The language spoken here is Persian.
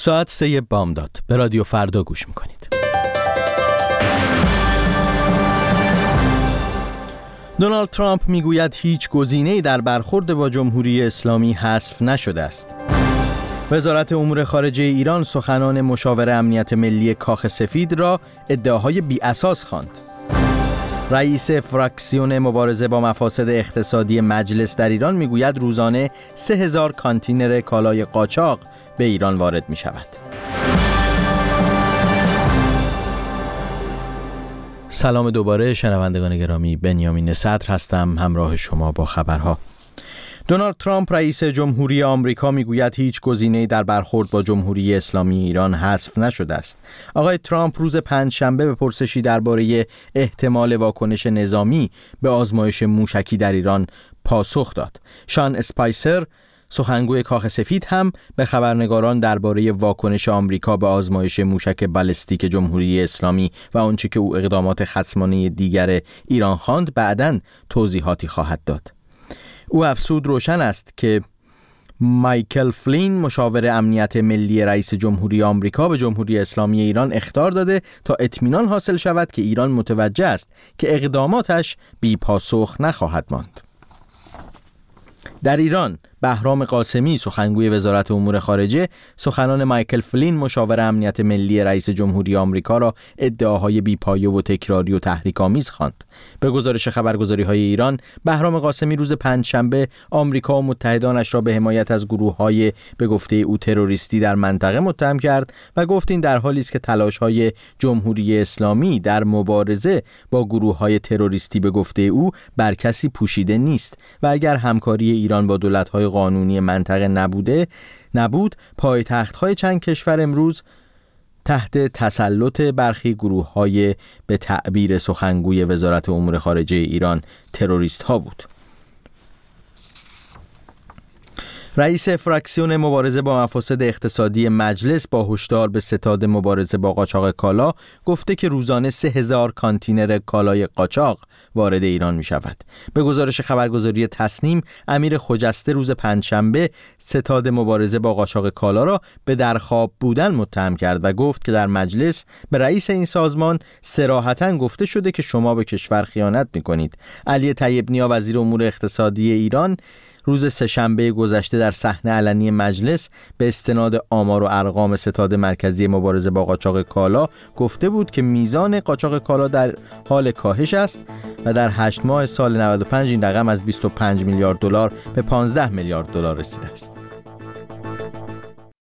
ساعت 3 بامداد. به رادیو فردا گوش میکنید. دونالد ترامپ میگوید هیچ گزینه‌ای در برخورد با جمهوری اسلامی حذف نشده است. وزارت امور خارجه ایران سخنان مشاور امنیت ملی کاخ سفید را ادعاهای بی اساس خواند. رئیس فراکسیون مبارزه با مفاسد اقتصادی مجلس در ایران میگوید روزانه 3000 کانتینر کالای قاچاق به ایران وارد می شود. سلام دوباره شنوندگان گرامی، بنیامین صدر هستم همراه شما با خبرها. دونالد ترامپ رئیس جمهوری آمریکا میگوید هیچ گزینه‌ای در برخورد با جمهوری اسلامی ایران حذف نشده است. آقای ترامپ روز پنجشنبه به پرسشی درباره احتمال واکنش نظامی به آزمایش موشکی در ایران پاسخ داد. شان اسپایسر سخنگوی کاخ سفید هم به خبرنگاران درباره واکنش آمریکا به آزمایش موشک بالستیک جمهوری اسلامی و آنچه که او اقدامات خصمانه دیگر ایران خواند بعداً توضیحاتی خواهد داد. او افزود روشن است که مایکل فلین مشاور امنیت ملی رئیس جمهوری آمریکا به جمهوری اسلامی ایران اخطار داده تا اطمینان حاصل شود که ایران متوجه است که اقداماتش بی پاسخ نخواهد ماند. در ایران بهرام قاسمی سخنگوی وزارت امور خارجه سخنان مایکل فلین مشاور امنیت ملی رئیس جمهوری آمریکا را ادعاهای بی‌پایه و تکراری و تحریک‌آمیز خواند. به گزارش خبرگزاری‌های ایران، بهرام قاسمی روز پنجشنبه آمریکا و متحدانش را به حمایت از گروه‌های به گفته او تروریستی در منطقه متهم کرد و گفت این در حالی است که تلاش‌های جمهوری اسلامی در مبارزه با گروه‌های تروریستی به گفته او بر کسی پوشیده نیست و اگر همکاری ایران با دولت‌های قانونی منطقه نبود پایتخت‌های چند کشور امروز تحت تسلط برخی گروه‌های به تعبیر سخنگوی وزارت امور خارجه ایران تروریست‌ها بود. رئیس فراکسیون مبارزه با مفاسد اقتصادی مجلس با هشدار به ستاد مبارزه با قاچاق کالا گفته که روزانه 3000 کانتینر کالای قاچاق وارد ایران می شود. به گزارش خبرگزاری تصنیم، امیر خجسته روز پنجشنبه ستاد مبارزه با قاچاق کالا را به در خواب بودن متهم کرد و گفت که در مجلس به رئیس این سازمان صراحتاً گفته شده که شما به کشور خیانت می کنید. علی طیب نیا وزیر امور اقتصادی ایران روز سه‌شنبه گذشته در صحنه علنی مجلس به استناد آمار و ارقام ستاد مرکزی مبارزه با قاچاق کالا گفته بود که میزان قاچاق کالا در حال کاهش است و در 8 ماه سال 95 این رقم از 25 میلیارد دلار به 15 میلیارد دلار رسیده است.